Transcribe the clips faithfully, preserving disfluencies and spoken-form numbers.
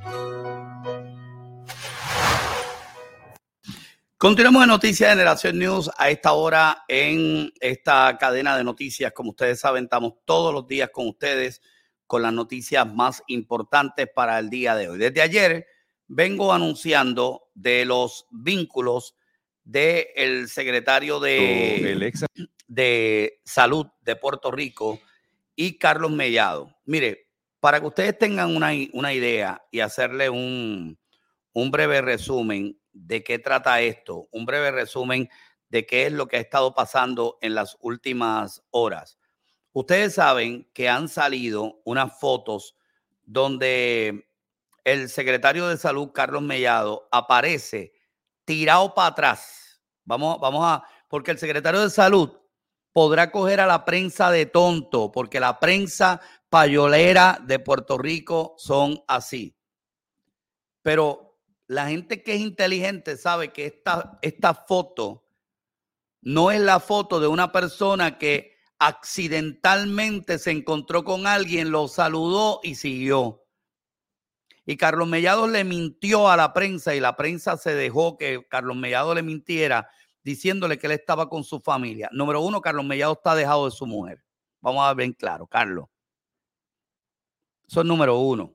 Continuamos en Noticias Generación News a esta hora en esta cadena de noticias. Como ustedes saben, estamos todos los días con ustedes con las noticias más importantes para el día de hoy. Desde ayer vengo anunciando de los vínculos del secretario de, el ex... de Salud de Puerto Rico y Carlos Mellado. Mire, para que ustedes tengan una, una idea y hacerle un, un breve resumen de qué trata esto, un breve resumen de qué es lo que ha estado pasando en las últimas horas. Ustedes saben que han salido unas fotos donde el secretario de Salud, Carlos Mellado, aparece tirado para atrás. Vamos, vamos a, porque el secretario de Salud podrá coger a la prensa de tonto, porque la prensa payolera de Puerto Rico son así. Pero la gente que es inteligente sabe que esta, esta foto no es la foto de una persona que accidentalmente se encontró con alguien, lo saludó y siguió. Y Carlos Mellado le mintió a la prensa y la prensa se dejó que Carlos Mellado le mintiera diciéndole que él estaba con su familia. Número uno, Carlos Mellado está dejado de su mujer. Vamos a ver bien claro, Carlos. Eso es número uno.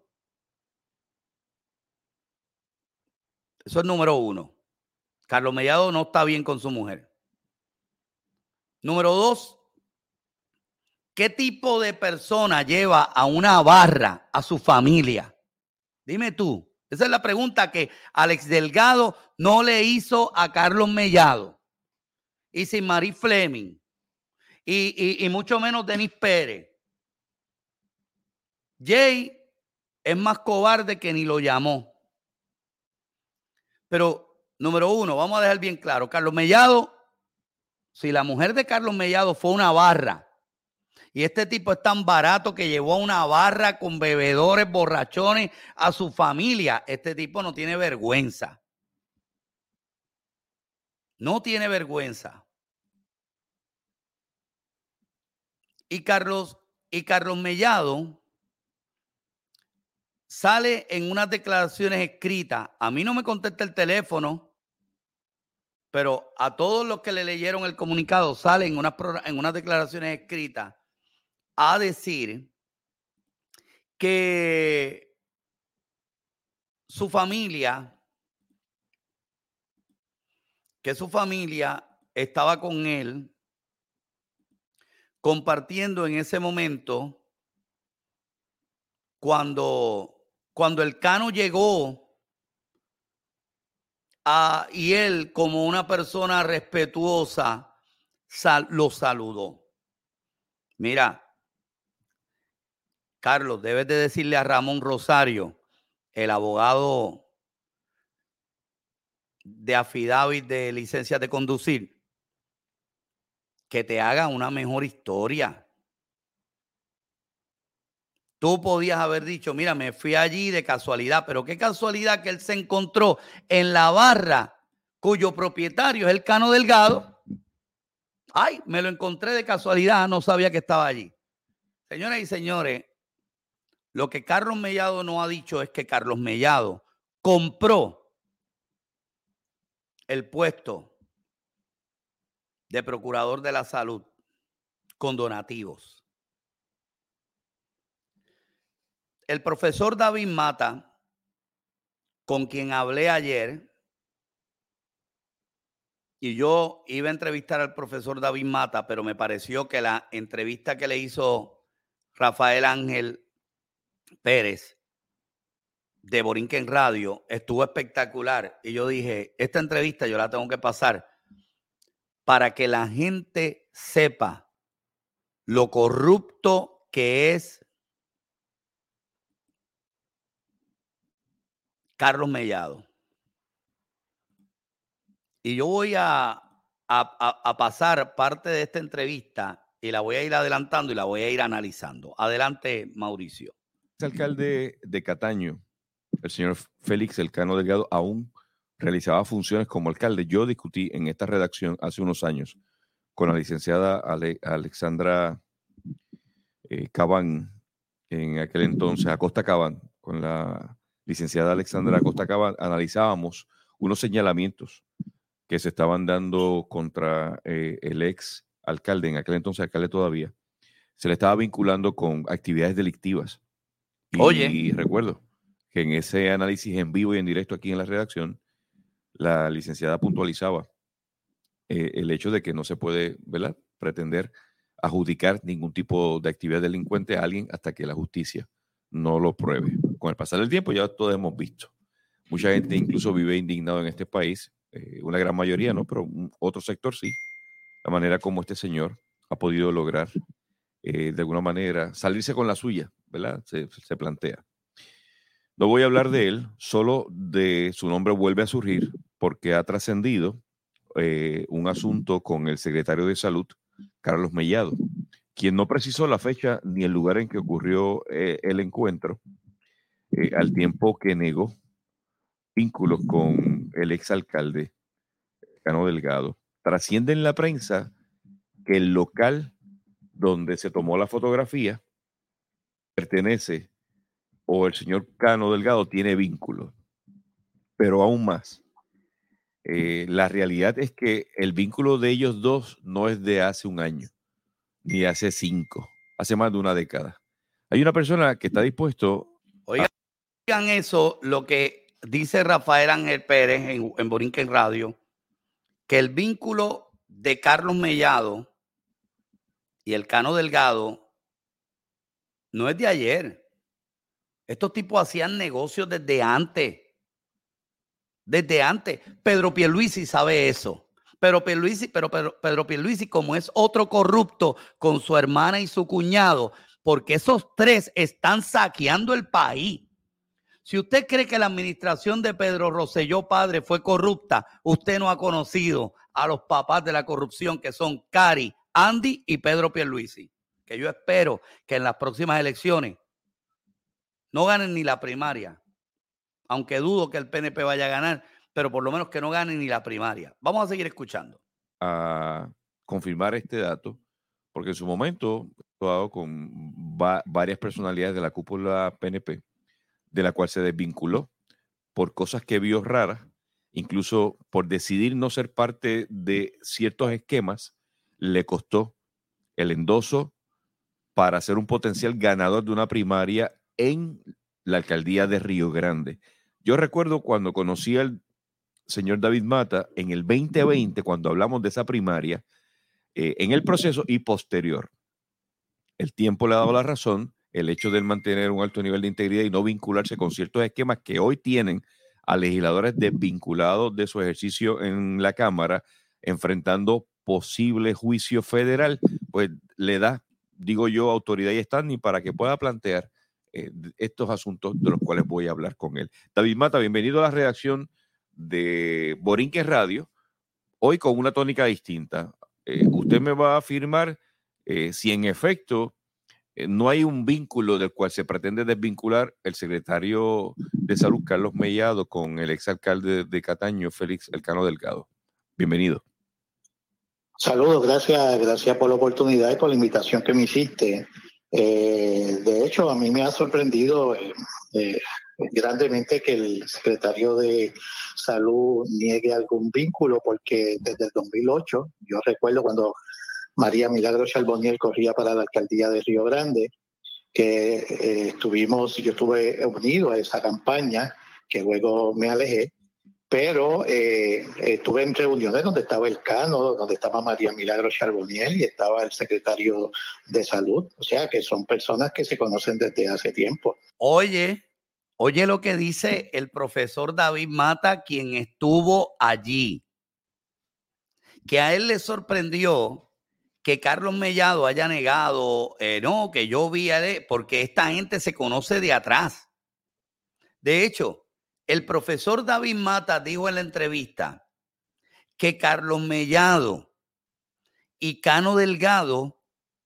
Eso es número uno. Carlos Mellado no está bien con su mujer. Número dos, ¿qué tipo de persona lleva a una barra a su familia? Dime tú. Esa es la pregunta que Alex Delgado no le hizo a Carlos Mellado. Y sin Marie Fleming. Y, y, y mucho menos Denis Pérez. Jay es más cobarde que ni lo llamó. Pero, número uno, vamos a dejar bien claro. Carlos Mellado, si la mujer de Carlos Mellado fue una barra, y este tipo es tan barato que llevó a una barra con bebedores, borrachones a su familia, este tipo no tiene vergüenza. No tiene vergüenza. Y Carlos, y Carlos Mellado sale en unas declaraciones escritas. A mí no me contesta el teléfono, pero a todos los que le leyeron el comunicado sale en unas, en unas declaraciones escritas a decir que su familia, que su familia estaba con él compartiendo en ese momento cuando, cuando el Cano llegó a, y él como una persona respetuosa sal, lo saludó. Mira, Carlos, debes de decirle a Ramón Rosario, el abogado de affidavit de licencia de conducir, que te haga una mejor historia. Tú podías haber dicho, mira, me fui allí de casualidad, pero qué casualidad que él se encontró en la barra cuyo propietario es el Cano Delgado. Ay, me lo encontré de casualidad, no sabía que estaba allí. Señoras y señores, lo que Carlos Mellado no ha dicho es que Carlos Mellado compró el puesto de procurador de la salud con donativos. El profesor David Mata, con quien hablé ayer, y yo iba a entrevistar al profesor David Mata, pero me pareció que la entrevista que le hizo Rafael Ángel Pérez de Borinquen Radio estuvo espectacular. Y yo dije, esta entrevista yo la tengo que pasar para que la gente sepa lo corrupto que es Carlos Mellado. Y yo voy a, a, a, a pasar parte de esta entrevista y la voy a ir adelantando y la voy a ir analizando. Adelante, Mauricio. El alcalde de Cataño, el señor Félix El Cano Delgado, aún realizaba funciones como alcalde. Yo discutí en esta redacción hace unos años con la licenciada Ale, Alexandra eh, Cabán, en aquel entonces, Acosta Cabán, con la licenciada Alexandra Acosta Cava, analizábamos unos señalamientos que se estaban dando contra eh, el ex alcalde, en aquel entonces alcalde todavía. Se le estaba vinculando con actividades delictivas. Y Oye. recuerdo que en ese análisis en vivo y en directo aquí en la redacción, la licenciada puntualizaba eh, el hecho de que no se puede, ¿verdad?, pretender adjudicar ningún tipo de actividad delincuente a alguien hasta que la justicia no lo pruebe. Con el pasar del tiempo ya todos hemos visto. Mucha gente incluso vive indignado en este país, eh, una gran mayoría no, pero un, otro sector sí, la manera como este señor ha podido lograr eh, de alguna manera salirse con la suya, ¿verdad? Se, se plantea. No voy a hablar de él, solo de su nombre vuelve a surgir porque ha trascendido eh, un asunto con el secretario de Salud, Carlos Mellado, quien no precisó la fecha ni el lugar en que ocurrió eh, el encuentro, eh, al tiempo que negó vínculos con el exalcalde Cano Delgado. Trasciende en la prensa que el local donde se tomó la fotografía pertenece o el señor Cano Delgado tiene vínculos, pero aún más. Eh, la realidad es que el vínculo de ellos dos no es de hace un año, ni hace cinco, hace más de una década. Hay una persona que está dispuesto Oigan, a... oigan eso, lo que dice Rafael Ángel Pérez en, en Borinquen Radio, que el vínculo de Carlos Mellado y el Cano Delgado no es de ayer. Estos tipos hacían negocios desde antes. Desde antes. Pedro Pierluisi sabe eso. Pero Pierluisi, pero Pedro, Pedro Pierluisi, como es otro corrupto con su hermana y su cuñado, porque esos tres están saqueando el país. Si usted cree que la administración de Pedro Rosselló padre fue corrupta, usted no ha conocido a los papás de la corrupción, que son Cari, Andy y Pedro Pierluisi. Que yo espero que en las próximas elecciones no ganen ni la primaria, aunque dudo que el P N P vaya a ganar, pero por lo menos que no ganen ni la primaria. Vamos a seguir escuchando. A confirmar este dato, porque en su momento he dado con va, varias personalidades de la cúpula P N P, de la cual se desvinculó por cosas que vio raras, incluso por decidir no ser parte de ciertos esquemas, le costó el endoso para ser un potencial ganador de una primaria en la alcaldía de Río Grande. Yo recuerdo cuando conocí al señor David Mata en el veinte veinte, cuando hablamos de esa primaria, eh, en el proceso y posterior. El tiempo le ha dado la razón, el hecho de mantener un alto nivel de integridad y no vincularse con ciertos esquemas que hoy tienen a legisladores desvinculados de su ejercicio en la Cámara, enfrentando posible juicio federal, pues le da, digo yo, autoridad y standing para que pueda plantear eh, estos asuntos de los cuales voy a hablar con él. David Mata, bienvenido a la redacción de Borinquen Radio, hoy con una tónica distinta. Eh, usted me va a afirmar eh, si en efecto eh, no hay un vínculo del cual se pretende desvincular el secretario de Salud, Carlos Mellado, con el exalcalde de Cataño, Félix El Cano Delgado. Bienvenido. Saludos, gracias, gracias por la oportunidad y por la invitación que me hiciste. Eh, de hecho, a mí me ha sorprendido eh, eh, grandemente que el secretario de Salud niegue algún vínculo, porque desde el dos mil ocho, yo recuerdo cuando María Milagro Charbonnier corría para la alcaldía de Río Grande, que eh, estuvimos, yo estuve unido a esa campaña, que luego me alejé, pero eh, estuve en reuniones donde estaba el Cano, donde estaba María Milagro Charbonnier y estaba el secretario de Salud. O sea, que son personas que se conocen desde hace tiempo. Oye, oye lo que dice el profesor David Mata, quien estuvo allí. Que a él le sorprendió que Carlos Mellado haya negado, eh, no, que yo vi a él, porque esta gente se conoce de atrás. De hecho, el profesor David Mata dijo en la entrevista que Carlos Mellado y Cano Delgado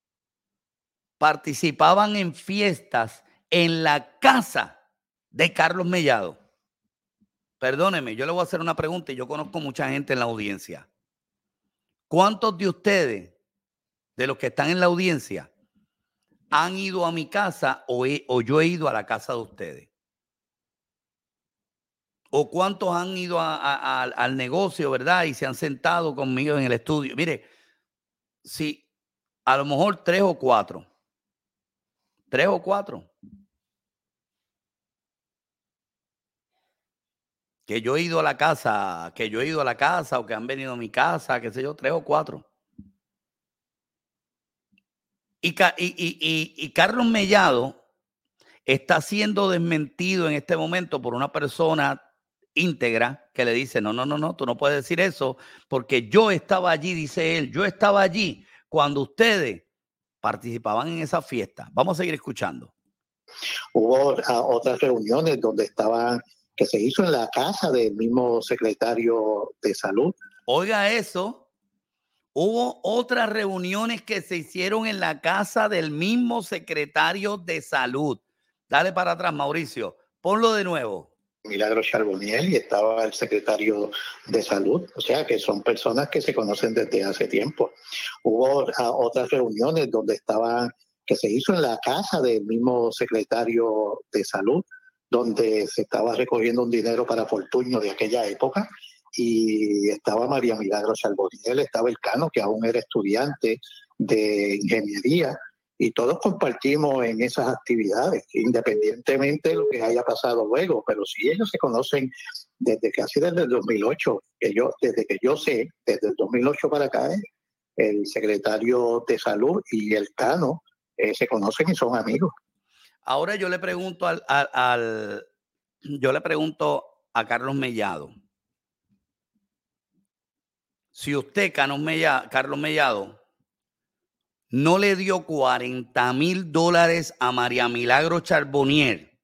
participaban en fiestas en la casa de Carlos Mellado. Perdóneme, yo le voy a hacer una pregunta y yo conozco mucha gente en la audiencia. ¿Cuántos de ustedes, de los que están en la audiencia, han ido a mi casa o, he, o yo he ido a la casa de ustedes? o cuántos han ido a, a, a, al negocio, ¿verdad? Y se han sentado conmigo en el estudio. Mire, si a lo mejor tres o cuatro, tres o cuatro, que yo he ido a la casa, que yo he ido a la casa o que han venido a mi casa, qué sé yo, tres o cuatro. Y, y, y, y, y Carlos Mellado está siendo desmentido en este momento por una persona íntegra que le dice, no, no, no, no, tú no puedes decir eso porque yo estaba allí, dice él, yo estaba allí cuando ustedes participaban en esa fiesta. Vamos a seguir escuchando. Hubo uh, otras reuniones donde estaban, que se hizo en la casa del mismo secretario de Salud. Oiga eso, hubo otras reuniones que se hicieron en la casa del mismo secretario de Salud. Dale para atrás, Mauricio, ponlo de nuevo. Milagros Charbonnier y estaba el secretario de Salud, o sea que son personas que se conocen desde hace tiempo. Hubo uh, otras reuniones donde estaban, que se hizo en la casa del mismo secretario de Salud, donde se estaba recogiendo un dinero para Fortuño de aquella época, y estaba María Milagros Charbonnier, estaba el Cano, que aún era estudiante de ingeniería, y todos compartimos en esas actividades, independientemente de lo que haya pasado luego, pero sí ellos se conocen desde casi desde el dos mil ocho, que yo, desde que yo sé, desde el dos mil ocho para acá, el secretario de Salud y el Cano eh, se conocen y son amigos. Ahora yo le pregunto al, al, al yo le pregunto a Carlos Mellado, si usted, Carlos Mellado, Carlos Mellado, no le dio cuarenta mil dólares a María Milagros Charbonnier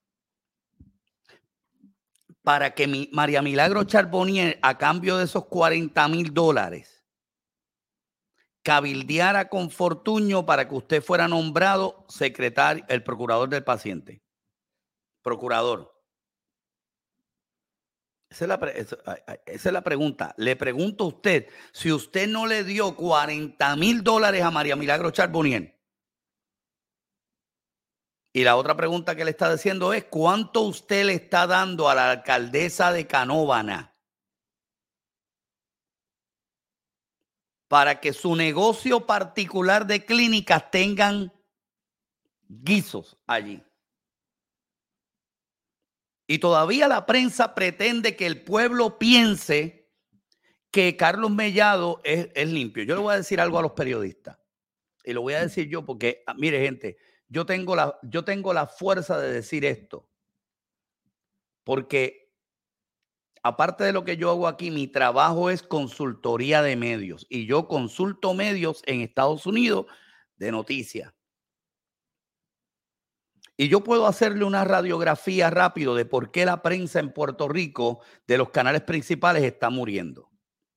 para que mi, María Milagros Charbonnier, a cambio de esos cuarenta mil dólares, cabildeara con Fortuño para que usted fuera nombrado secretario, el procurador del paciente. Procurador. Esa es, la, esa es la pregunta. Le pregunto a usted, si usted no le dio cuarenta mil dólares a María Milagros Charbonnier, y la otra pregunta que le está diciendo es, ¿cuánto usted le está dando a la alcaldesa de Canóvana para que su negocio particular de clínicas tengan guisos allí? Y todavía la prensa pretende que el pueblo piense que Carlos Mellado es, es limpio. Yo le voy a decir algo a los periodistas. Y lo voy a decir yo porque, mire, gente, yo tengo la, yo tengo la fuerza de decir esto. Porque aparte de lo que yo hago aquí, mi trabajo es consultoría de medios. Y yo consulto medios en Estados Unidos de noticias. Y yo puedo hacerle una radiografía rápido de por qué la prensa en Puerto Rico de los canales principales está muriendo.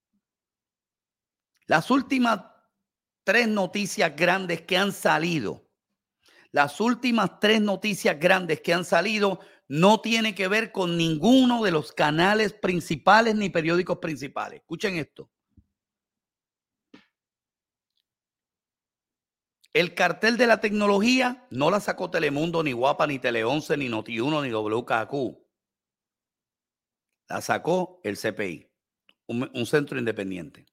Las últimas tres noticias grandes que han salido, las últimas tres noticias grandes que han salido no tienen que ver con ninguno de los canales principales ni periódicos principales. Escuchen esto. El cartel de la tecnología no la sacó Telemundo, ni Guapa, ni Tele once, ni Noti uno, ni W K Q. La sacó el C P I, un, un centro independiente.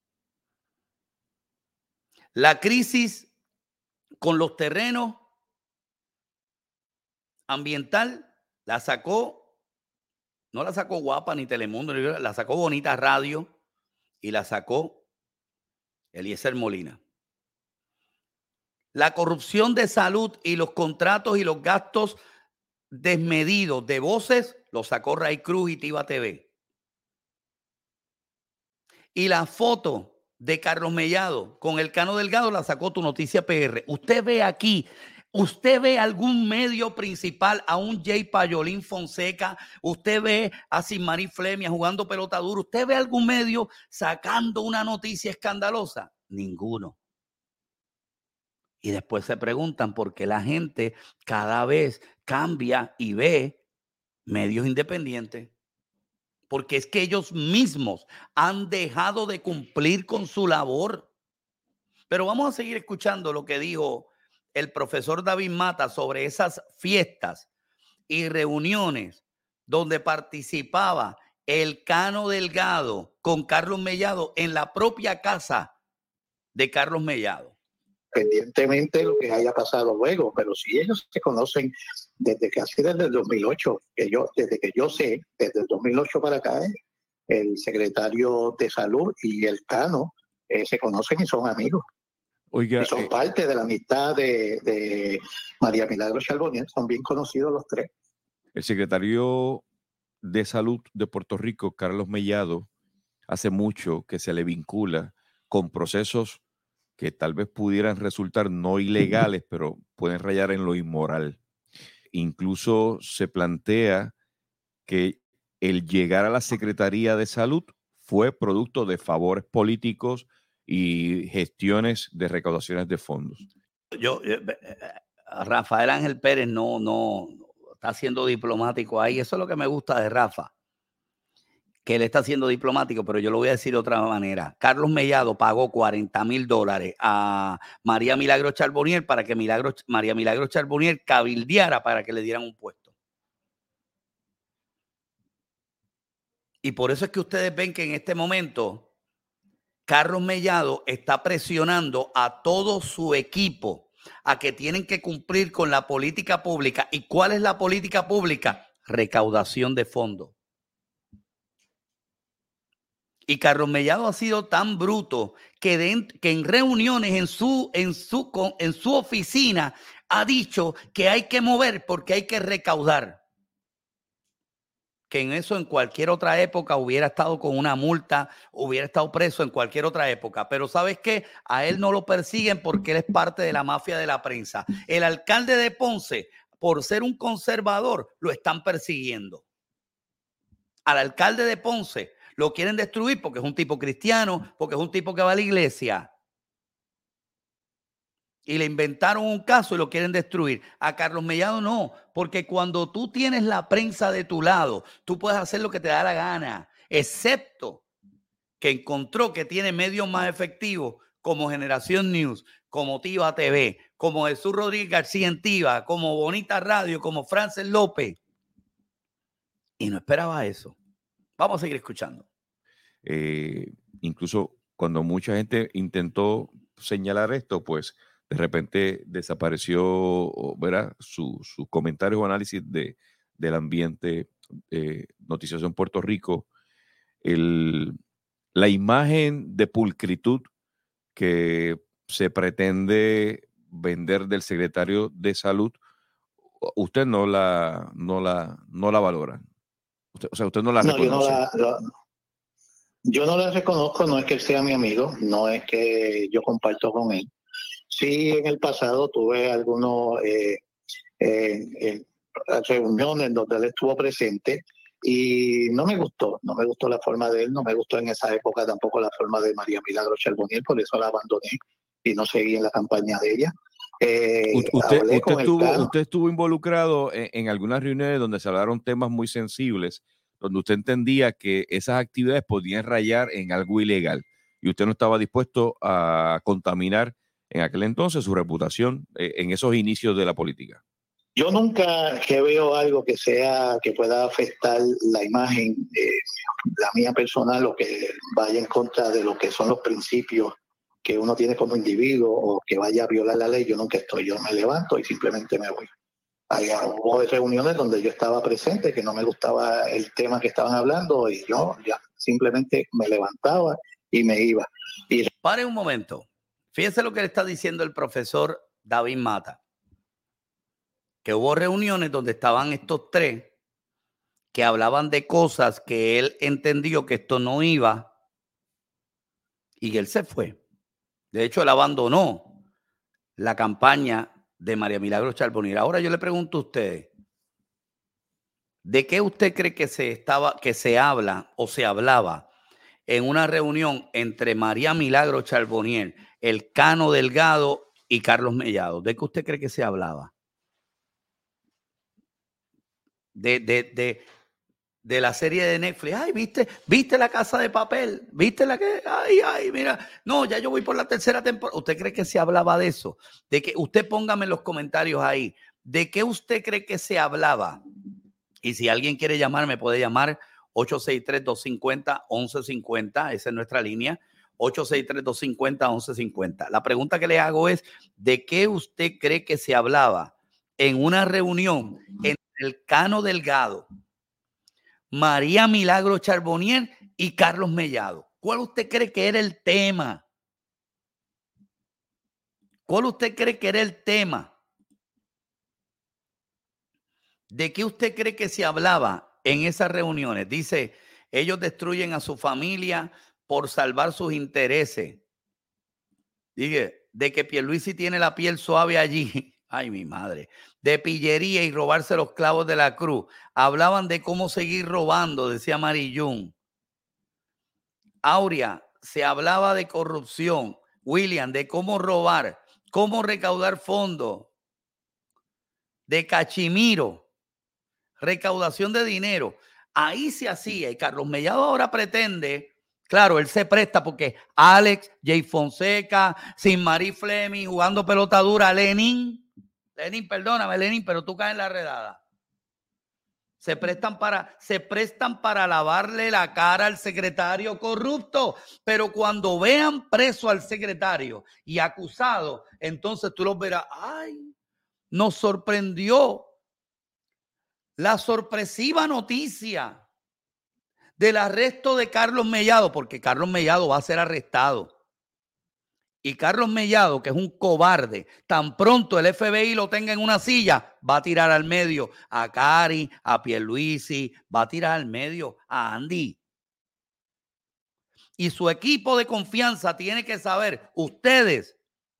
La crisis con los terrenos ambiental la sacó, no la sacó Guapa, ni Telemundo, ni, la sacó Bonita Radio y la sacó Eliezer Molina. La corrupción de salud y los contratos y los gastos desmedidos de voces los sacó Ray Cruz y Tiva T V. Y la foto de Carlos Mellado con el Cano Delgado la sacó Tu Noticia P R. Usted ve aquí, usted ve algún medio principal, a un Jay Payolín Fonseca, usted ve a Sinmarí Flemia jugando pelota dura, usted ve algún medio sacando una noticia escandalosa. Ninguno. Y después se preguntan por qué la gente cada vez cambia y ve medios independientes. Porque es que ellos mismos han dejado de cumplir con su labor. Pero vamos a seguir escuchando lo que dijo el profesor David Mata sobre esas fiestas y reuniones donde participaba el Cano Delgado con Carlos Mellado en la propia casa de Carlos Mellado. Independientemente de lo que haya pasado luego, pero si ellos se conocen desde casi desde el dos mil ocho, que yo, desde que yo sé, desde el dos mil ocho para acá, eh, el secretario de Salud y el Cano eh, se conocen y son amigos. Oiga, y son eh, parte de la amistad de, de María Milagro Charbonnier, son bien conocidos los tres. El secretario de Salud de Puerto Rico, Carlos Mellado, hace mucho que se le vincula con procesos que tal vez pudieran resultar no ilegales, pero pueden rayar en lo inmoral. Incluso se plantea que el llegar a la Secretaría de Salud fue producto de favores políticos y gestiones de recaudaciones de fondos. Yo, eh, Rafael Ángel Pérez no, no está siendo diplomático ahí. Eso es lo que me gusta de Rafa, que él está siendo diplomático, pero yo lo voy a decir de otra manera. Carlos Mellado pagó cuarenta mil dólares a María Milagro Charbonnier para que Milagro, María Milagro Charbonnier cabildeara para que le dieran un puesto. Y por eso es que ustedes ven que en este momento Carlos Mellado está presionando a todo su equipo a que tienen que cumplir con la política pública. ¿Y cuál es la política pública? Recaudación de fondos. Y Carlos Mellado ha sido tan bruto que, de, que en reuniones en su, en, su, en su oficina ha dicho que hay que mover porque hay que recaudar. Que en eso en cualquier otra época hubiera estado con una multa, hubiera estado preso en cualquier otra época. Pero ¿sabes qué? A él no lo persiguen porque él es parte de la mafia de la prensa. El alcalde de Ponce, por ser un conservador, lo están persiguiendo. Al alcalde de Ponce lo quieren destruir porque es un tipo cristiano, porque es un tipo que va a la iglesia. Y le inventaron un caso y lo quieren destruir. A Carlos Mellado no, porque cuando tú tienes la prensa de tu lado, tú puedes hacer lo que te da la gana, excepto que encontró que tiene medios más efectivos como Generación News, como Tiva T V, como Jesús Rodríguez García en Tiva, como Bonita Radio, como Frances López. Y no esperaba eso. Vamos a seguir escuchando. Eh, incluso cuando mucha gente intentó señalar esto, pues de repente desapareció, ¿verdad?, sus su comentarios o análisis de, del ambiente eh, noticioso en Puerto Rico. El, la imagen de pulcritud que se pretende vender del secretario de Salud, usted no la, no la, no la valora. Usted, o sea, usted no la no, reconoce. Yo no la, la, yo no la reconozco, no es que él sea mi amigo, no es que yo comparto con él. Sí, en el pasado tuve algunos eh, eh, eh, reuniones en donde él estuvo presente y no me gustó, no me gustó la forma de él, no me gustó en esa época tampoco la forma de María Milagro Charbonnier, por eso la abandoné y no seguí en la campaña de ella. Eh, usted, usted, estuvo, usted estuvo involucrado en, en algunas reuniones donde se hablaron temas muy sensibles, donde usted entendía que esas actividades podían rayar en algo ilegal y usted no estaba dispuesto a contaminar en aquel entonces su reputación eh, en esos inicios de la política. Yo nunca que veo algo que sea que pueda afectar la imagen, eh, la mía personal, o que vaya en contra de lo que son los principios que uno tiene como individuo o que vaya a violar la ley. Yo nunca estoy, yo me levanto y simplemente me voy. Hay, hubo reuniones donde yo estaba presente, que no me gustaba el tema que estaban hablando y yo ya simplemente me levantaba y me iba. Y... Pare un momento. Fíjense lo que le está diciendo el profesor David Mata. Que hubo reuniones donde estaban estos tres que hablaban de cosas que él entendió que esto no iba y él se fue. De hecho, él abandonó la campaña de María Milagro Charbonnier. Ahora yo le pregunto a ustedes, ¿de qué usted cree que se estaba, que se habla o se hablaba en una reunión entre María Milagro Charbonnier, el Cano Delgado y Carlos Mellado? ¿De qué usted cree que se hablaba? De, de, de, de la serie de Netflix. Ay, ¿viste? ¿Viste La Casa de Papel? ¿Viste la que? Ay, ay, mira. No, ya yo voy por la tercera temporada. ¿Usted cree que se hablaba de eso? De que usted póngame en los comentarios ahí. ¿De qué usted cree que se hablaba Y si alguien quiere llamar, me puede llamar ocho seis tres, dos cinco cero, once cincuenta. Esa es nuestra línea. ocho seis tres, dos cinco cero, once cincuenta. La pregunta que le hago es, ¿de qué usted cree que se hablaba en una reunión entre el Cano Delgado, María Milagro Charbonnier y Carlos Mellado? ¿Cuál usted cree que era el tema? ¿Cuál usted cree que era el tema? ¿De qué usted cree que se hablaba en esas reuniones? Dice, ellos destruyen a su familia por salvar sus intereses. Dice, de que Pierluisi tiene la piel suave allí. Ay, mi madre. De pillería y robarse los clavos de la cruz. Hablaban de cómo seguir robando, decía Marillún. Aurea, se hablaba de corrupción. William, de cómo robar, cómo recaudar fondos. De cachimiro. Recaudación de dinero. Ahí se hacía. Y Carlos Mellado ahora pretende, claro, él se presta porque Alex, Jay Fonseca, Sin Marie Fleming, jugando pelota dura, Lenin, Lenin, perdóname, Lenin, pero tú caes en la redada. Se prestan para, se prestan para lavarle la cara al secretario corrupto, pero cuando vean preso al secretario y acusado, entonces tú los verás, ay, nos sorprendió la sorpresiva noticia del arresto de Carlos Mellado, porque Carlos Mellado va a ser arrestado. Y Carlos Mellado, que es un cobarde, tan pronto el F B I lo tenga en una silla, va a tirar al medio a Cari, a Pierluisi, va a tirar al medio a Andy. Y su equipo de confianza tiene que saber, ustedes,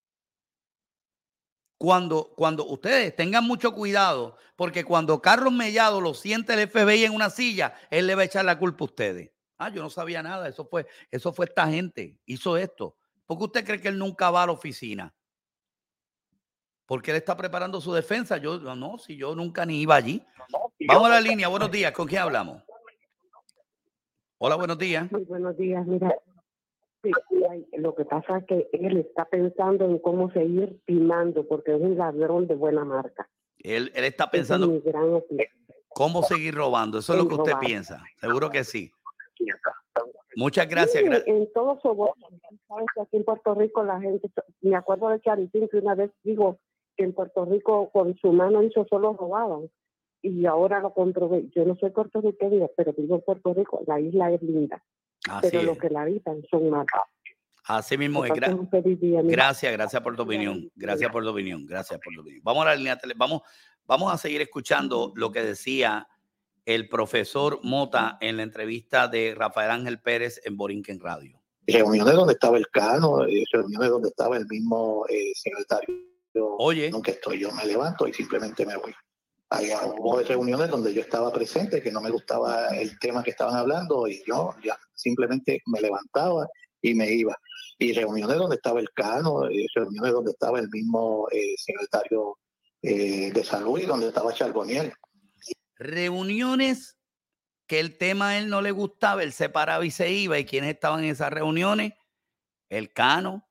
Cuando, cuando ustedes tengan mucho cuidado, porque cuando Carlos Mellado lo siente el F B I en una silla, él le va a echar la culpa a ustedes. Ah, yo no sabía nada, eso fue, eso fue esta gente, hizo esto. ¿Por qué usted cree que él nunca va a la oficina? Porque él está preparando su defensa. Yo no, no si yo nunca ni iba allí. Vamos a la línea, buenos días, ¿con quién hablamos? Hola, buenos días. Muy buenos días, mira. Sí, lo que pasa es que él está pensando en cómo seguir timando porque es un ladrón de buena marca. Él, él está pensando es gran cómo seguir robando. Eso es lo que usted robar. piensa. Seguro que sí. Muchas gracias. Sí, en todo su voz, sabes que aquí en Puerto Rico la gente, me acuerdo de Charitín que una vez dijo que en Puerto Rico con su mano hizo solo robaban y ahora lo comprobé. Yo no soy puertorriqueña, pero vivo en Puerto Rico, la isla es linda. Así pero es. Los que la habitan son malos. Así mismo es. Gra gracias, gracias por tu opinión. Gracias por tu opinión. Gracias por tu opinión. Vamos a la línea tele. Vamos, vamos a seguir escuchando lo que decía el profesor Mota en la entrevista de Rafael Ángel Pérez en Borinquen Radio. Reuniones donde estaba el Cano, reuniones donde estaba el mismo eh, secretario. Oye. Aunque estoy, yo me levanto y simplemente me voy. Hay, hubo reuniones donde yo estaba presente, que no me gustaba el tema que estaban hablando y yo ya simplemente me levantaba y me iba. Y reuniones donde estaba el Cano, reuniones donde estaba el mismo eh, secretario eh, de salud y donde estaba Charbonnier. Reuniones que el tema a él no le gustaba, él se paraba y se iba. ¿Y quiénes estaban en esas reuniones? El Cano,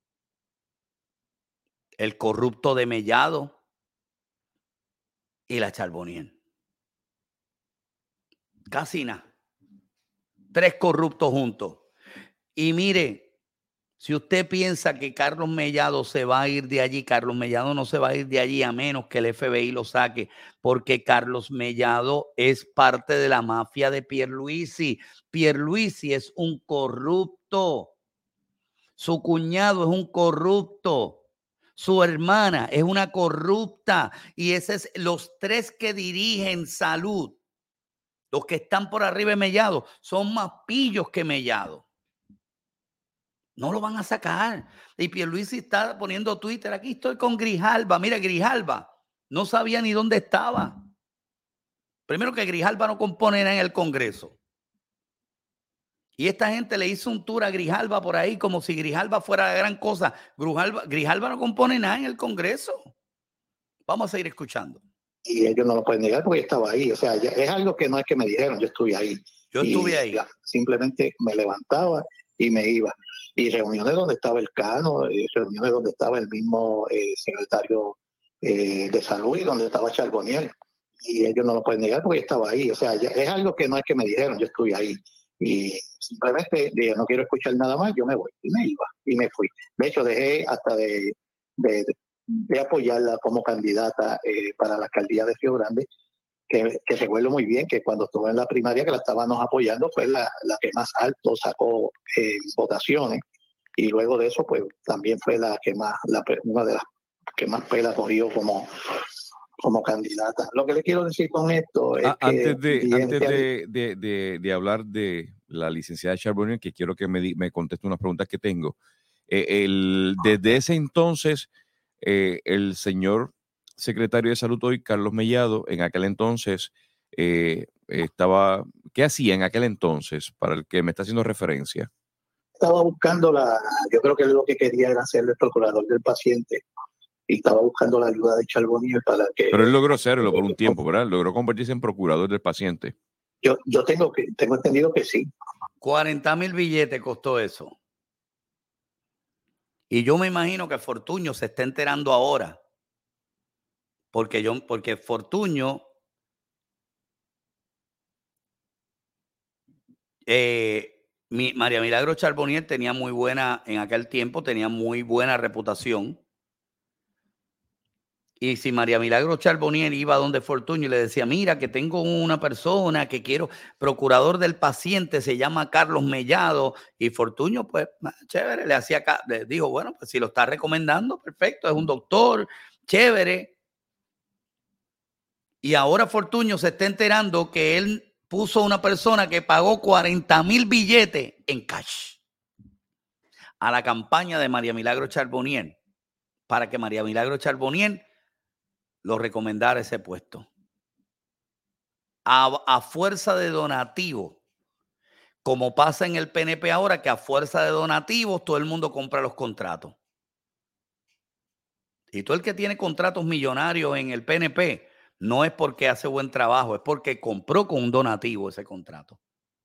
el corrupto de Mellado y la Charbonnier. Casi nada. Tres corruptos juntos. Y mire, si usted piensa que Carlos Mellado se va a ir de allí, Carlos Mellado no se va a ir de allí a menos que el F B I lo saque, porque Carlos Mellado es parte de la mafia de Pierluisi. Pierluisi es un corrupto. Su cuñado es un corrupto. Su hermana es una corrupta y esos es los tres que dirigen salud. Los que están por arriba de Mellado son más pillos que Mellado. No lo van a sacar. Y Pierluisi está poniendo Twitter. Aquí estoy con Grijalba. Mira, Grijalba no sabía ni dónde estaba. Primero que Grijalba no compone nada en el Congreso. Y esta gente le hizo un tour a Grijalba por ahí como si Grijalba fuera la gran cosa. Grijalba, Grijalba no compone nada en el Congreso. Vamos a seguir escuchando. Y ellos no lo pueden negar porque yo estaba ahí. O sea, ya, es algo que no es que me dijeron, yo estuve ahí. Yo y estuve ahí. Ya, simplemente me levantaba y me iba. Y reuniones donde estaba el Cano, reuniones donde estaba el mismo eh, secretario eh, de salud y donde estaba Charbonnier. y ellos no lo pueden negar porque yo estaba ahí. O sea, ya, es algo que no es que me dijeron, yo estuve ahí. Y simplemente dije, no quiero escuchar nada más, yo me voy. Y me iba, y me fui. De hecho, dejé hasta de, de, de apoyarla como candidata eh, para la alcaldía de Río Grande, que, que recuerdo muy bien que cuando estuve en la primaria que la estábamos apoyando fue la, la que más alto sacó eh, votaciones. Y luego de eso, pues también fue la que más, la, una de las que más pela cogió como, como candidata. Lo que le quiero decir con esto es ah, que... Antes, de, bien, antes que, de, de, de, de hablar de la licenciada Charbonnier, que quiero que me, di, me conteste unas preguntas que tengo. Eh, el, desde ese entonces, eh, el señor secretario de Salud hoy, Carlos Mellado, en aquel entonces eh, estaba... ¿Qué hacía en aquel entonces para el que me está haciendo referencia? Estaba buscando la... Yo creo que lo que quería era ser el procurador del paciente y estaba buscando la ayuda de Charbonnier para que... Pero él logró serlo por un tiempo, ¿verdad? Logró convertirse en procurador del paciente. Yo, yo tengo, que, tengo entendido que sí. cuarenta mil billetes costó eso. Y yo me imagino que Fortuño se está enterando ahora. Porque, yo, porque Fortuño eh, mi, María Milagro Charbonnier tenía muy buena, en aquel tiempo tenía muy buena reputación. Y si María Milagro Charbonnier iba a donde Fortuño y le decía, mira, que tengo una persona que quiero, procurador del paciente, se llama Carlos Mellado, y Fortuño, pues, chévere, le hacía, le dijo, bueno, pues si lo está recomendando, perfecto, es un doctor, chévere. Y ahora Fortuño se está enterando que él puso una persona que pagó cuarenta mil billetes en cash a la campaña de María Milagro Charbonnier para que María Milagro Charbonnier lo recomendara ese puesto. A, a fuerza de donativo, como pasa en el P N P ahora, que a fuerza de donativos todo el mundo compra los contratos. Y todo el que tiene contratos millonarios en el P N P no es porque hace buen trabajo, es porque compró con un donativo ese contrato.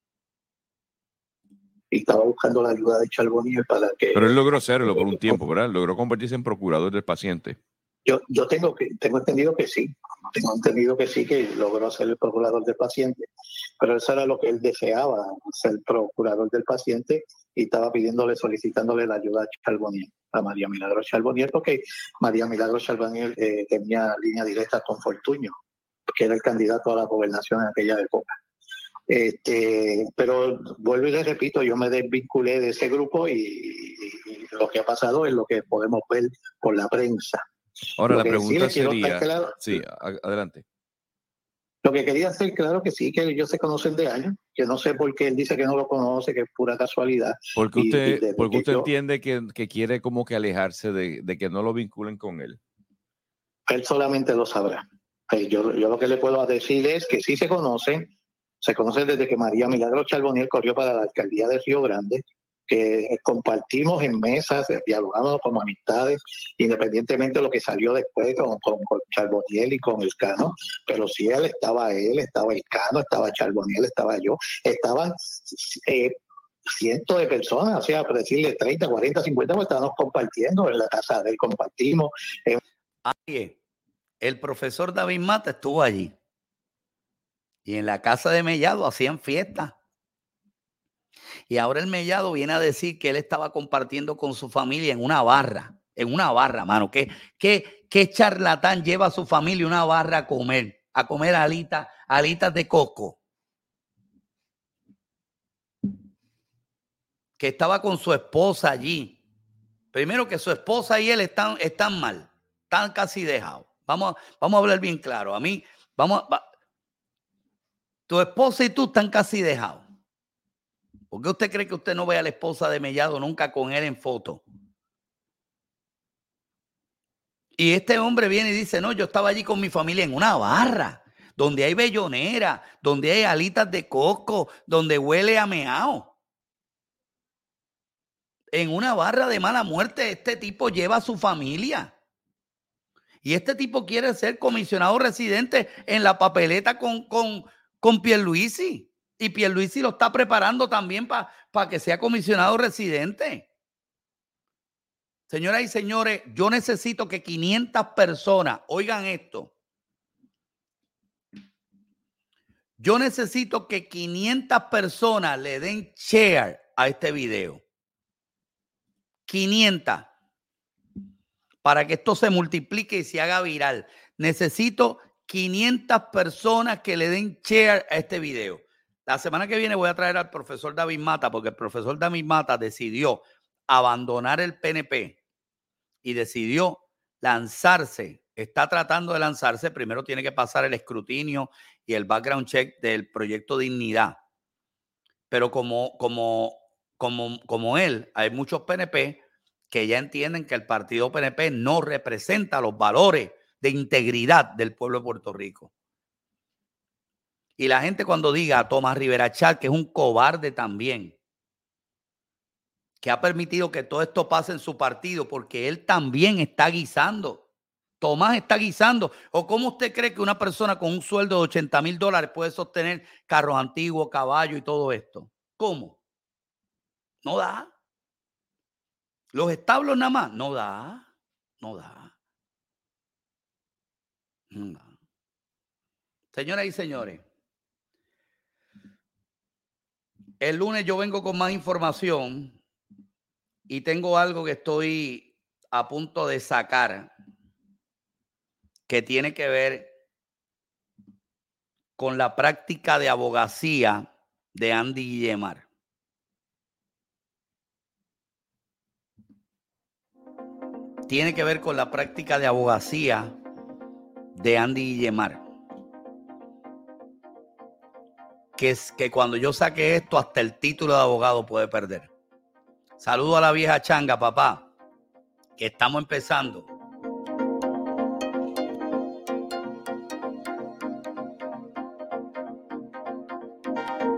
Y estaba buscando la ayuda de Charbonnier para que... Pero él logró serlo por un tiempo, ¿verdad? Logró convertirse en procurador del paciente. Yo, yo tengo, que, tengo entendido que sí. Tengo entendido que sí, que logró ser el procurador del paciente. Pero eso era lo que él deseaba, ser procurador del paciente, y estaba pidiéndole, solicitándole la ayuda a Charbonnier, a María Milagro Charbonnier, porque María Milagro Charbonnier eh, tenía línea directa con Fortuño, que era el candidato a la gobernación en aquella época. Este, pero vuelvo y le repito, yo me desvinculé de ese grupo y, y lo que ha pasado es lo que podemos ver por la prensa. Ahora, lo la pregunta sí sería... Claro, sí, adelante. Lo que quería hacer, claro que sí, que ellos se conocen de años, que no sé por qué él dice que no lo conoce, que es pura casualidad. Porque usted, y, y porque usted yo, entiende que, que quiere como que alejarse de, de que no lo vinculen con él. Él solamente lo sabrá. Yo, yo lo que le puedo decir es que sí se conocen, se conocen desde que María Milagro Charbonnier corrió para la alcaldía de Río Grande, que compartimos en mesas, dialogamos como amistades, independientemente de lo que salió después con, con, con Charbonnier y con el Cano, pero sí él estaba él, estaba el Cano, estaba Charbonnier, estaba yo, estaban eh, cientos de personas, o sea, por decirle treinta, cuarenta, cincuenta, pues estábamos compartiendo en la casa de él, compartimos. Eh. Ahí, el profesor David Mata estuvo allí. Y en la casa de Mellado hacían fiestas. Y ahora el Mellado viene a decir que él estaba compartiendo con su familia en una barra. En una barra, mano. ¿Qué, qué, qué charlatán lleva a su familia una barra a comer? A comer alitas, alitas de coco. Que estaba con su esposa allí. Primero que su esposa y él están, están mal. Están casi dejados. Vamos, vamos a hablar bien claro. A mí, vamos a... Tu esposa y tú están casi dejados. ¿Por qué usted cree que usted no ve a la esposa de Mellado nunca con él en foto? Y este hombre viene y dice, no, yo estaba allí con mi familia en una barra, donde hay bellonera, donde hay alitas de coco, donde huele a meao. En una barra de mala muerte, este tipo lleva a su familia. Y este tipo quiere ser comisionado residente en la papeleta con, con, con Pierluisi. Y Pierluisi lo está preparando también para pa que sea comisionado residente. Señoras y señores, yo necesito que quinientas personas oigan esto. Yo necesito que quinientas personas le den share a este video. quinientas. Para que esto se multiplique y se haga viral. Necesito quinientas personas que le den share a este video. La semana que viene voy a traer al profesor David Mata, porque el profesor David Mata decidió abandonar el P N P y decidió lanzarse. Está tratando de lanzarse. Primero tiene que pasar el escrutinio y el background check del proyecto Dignidad. Pero como, como, como, como él, hay muchos P N P que ya entienden que el partido P N P no representa los valores de integridad del pueblo de Puerto Rico. Y la gente cuando diga a Tomás Rivera Chatz que es un cobarde también, que ha permitido que todo esto pase en su partido porque él también está guisando. Tomás está guisando. ¿O cómo usted cree que una persona con un sueldo de ochenta mil dólares puede sostener carros antiguos, caballos y todo esto? ¿Cómo? No da. Los establos nada más. No da. No da. No da. Señoras y señores, el lunes yo vengo con más información y tengo algo que estoy a punto de sacar que tiene que ver con la práctica de abogacía de Andy Guillemar. Tiene que ver con la práctica de abogacía de Andy Guillemar. Que es que cuando yo saque esto, hasta el título de abogado puede perder. Saludo a la vieja changa, papá, que estamos empezando.